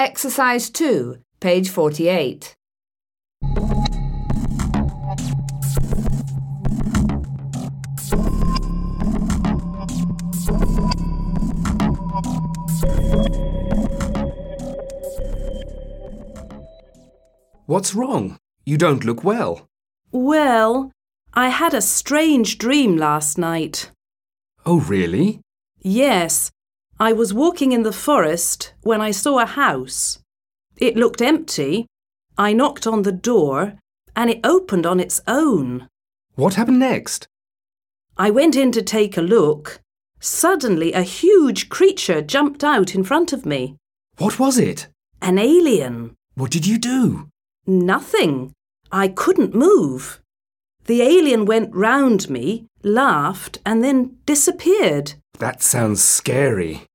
Exercise 2, page 48. What's wrong? You don't look well. Well, I had a strange dream last night. Oh, really? Yes, I was walking in the forest when I saw a house. It looked empty. I knocked on the door and it opened on its own. What happened next? I went in to take a look. Suddenly, a huge creature jumped out in front of me. What was it? An alien. What did you do? Nothing. I couldn't move. The alien went round me, laughed, and then disappeared. That sounds scary.